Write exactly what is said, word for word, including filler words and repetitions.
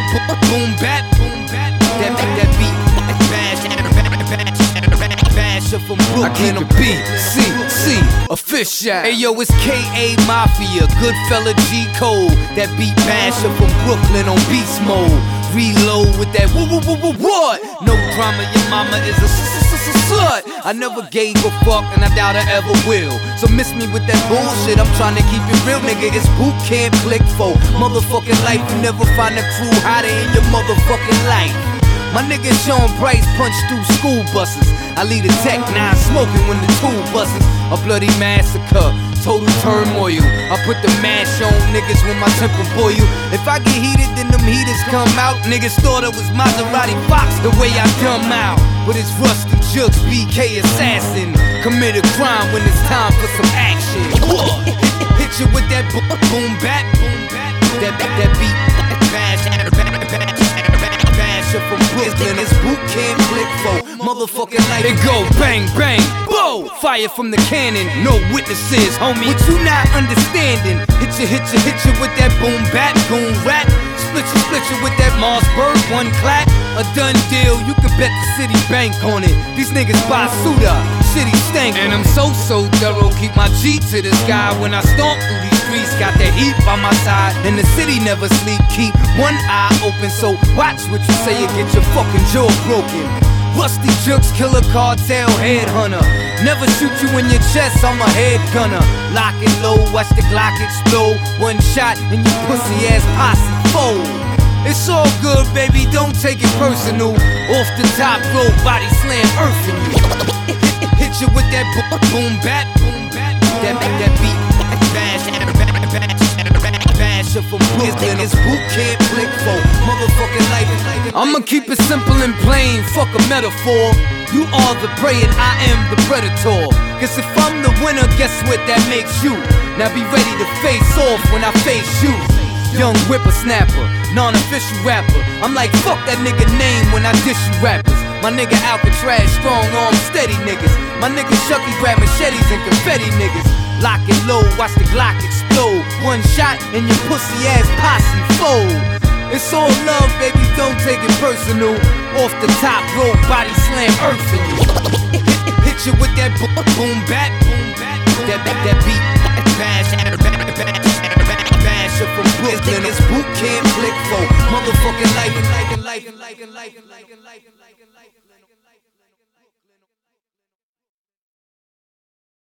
that boom bap, boom bap, that that beat, bash, basher from Brooklyn. I'm B C C official. Hey yo, it's K A Mafia, Goodfella G Code. That beat basher from Brooklyn on beast mode. Reload with that woo woo woo woo what? No drama, your mama is a slut. I never gave a fuck and I doubt I ever will. So miss me with that bullshit. I'm trying to keep it real, nigga. It's boot camp click for motherfucking life. You never find a crew hotter in your motherfucking life. My nigga Sean Price punched through school buses. I lead a tech nine smoking when the tool buses. A bloody massacre, total turmoil. I put the mash on niggas when my temper boil. If I get heated, then them heaters come out. Niggas thought it was Maserati Fox the way I dumb out. But it's Rusty Jugs, B K assassin. Commit a crime when it's time for some action. Hit you with that boom, boom bap, boom bap. That that beat, bash, basher from Brooklyn. It's boot camp click for motherfucking life. It go bang bang, boom. Fire from the cannon, no witnesses, homie. What you not understanding? Hit you, hit you, hit you with that boom bap, goon rap. Split you, split you with that Mossberg, one clap. A done deal, you can bet the city bank on it. These niggas buy Suda, city stank. And I'm so, so thorough, keep my G to the sky. When I stomp through these streets, got that heat by my side. And the city never sleep, keep one eye open. So watch what you say and get your fucking jaw broken. Rusty Jugs, killer cartel, headhunter. Never shoot you in your chest, I'm a head gunner. Lock it low, watch the Glock explode. One shot and your pussy ass posse fold. It's all good, baby, don't take it personal. Off the top rope, body slam earthing you. Hit you with that boom, boom bap, boom bap. That that beat, bash, basher from Brooklyn. It's boot camp click for motherfucking life. I'ma keep it simple and plain, fuck a metaphor. You are the prey and I am the predator. Cause if I'm the winner, guess what that makes you? Now be ready to face off when I face you. Young whippersnapper, non-official rapper. I'm like, fuck that nigga name when I diss you rappers. My nigga Alcatraz, strong arm, steady niggas. My nigga Shucky grab machetes and confetti niggas. Lock it low, watch the Glock explode. One shot and your pussy ass posse fold. It's all love, baby, don't take it personal. Off the top rope, body slam earthing you. Hit you with that boom, boom bap, boom bap. That, that, that beat, bash, basher from Brooklyn. It's boot camp click for motherfucking life and life and life and life and life and life and life and life and life.